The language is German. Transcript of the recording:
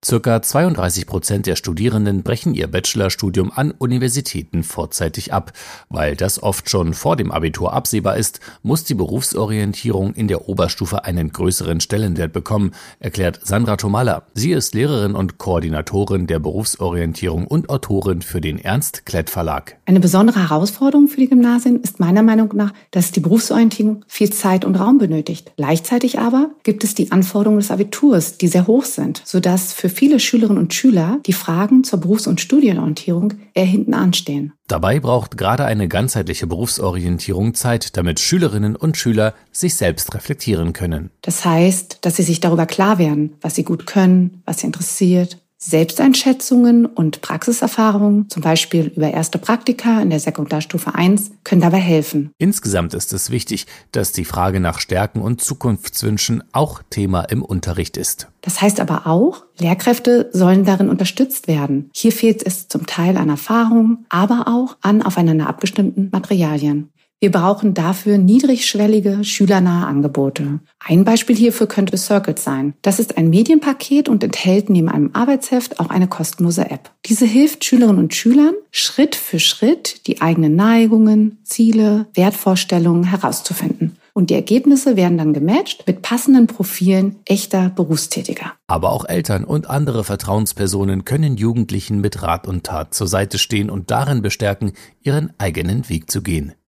Circa 32% der Studierenden brechen ihr Bachelorstudium an Universitäten vorzeitig ab. Weil das oft schon vor dem Abitur absehbar ist, muss die Berufsorientierung in der Oberstufe einen größeren Stellenwert bekommen, erklärt Sandra Thomalla. Sie ist Lehrerin und Koordinatorin der Berufsorientierung und Autorin für den Ernst-Klett-Verlag. Eine besondere Herausforderung für die Gymnasien ist meiner Meinung nach, dass die Berufsorientierung viel Zeit und Raum benötigt. Gleichzeitig aber gibt es die Anforderungen des Abiturs, die sehr hoch sind, sodass für viele Schülerinnen und Schüler die Fragen zur Berufs- und Studienorientierung eher hinten anstehen. Dabei braucht gerade eine ganzheitliche Berufsorientierung Zeit, damit Schülerinnen und Schüler sich selbst reflektieren können. Das heißt, dass sie sich darüber klar werden, was sie gut können, was sie interessiert. Selbsteinschätzungen und Praxiserfahrungen, zum Beispiel über erste Praktika in der Sekundarstufe 1, können dabei helfen. Insgesamt ist es wichtig, dass die Frage nach Stärken und Zukunftswünschen auch Thema im Unterricht ist. Das heißt aber auch, Lehrkräfte sollen darin unterstützt werden. Hier fehlt es zum Teil an Erfahrung, aber auch an aufeinander abgestimmten Materialien. Wir brauchen dafür niedrigschwellige, schülernahe Angebote. Ein Beispiel hierfür könnte Circled sein. Das ist ein Medienpaket und enthält neben einem Arbeitsheft auch eine kostenlose App. Diese hilft Schülerinnen und Schülern, Schritt für Schritt die eigenen Neigungen, Ziele, Wertvorstellungen herauszufinden. Und die Ergebnisse werden dann gematcht mit passenden Profilen echter Berufstätiger. Aber auch Eltern und andere Vertrauenspersonen können Jugendlichen mit Rat und Tat zur Seite stehen und darin bestärken, ihren eigenen Weg zu gehen.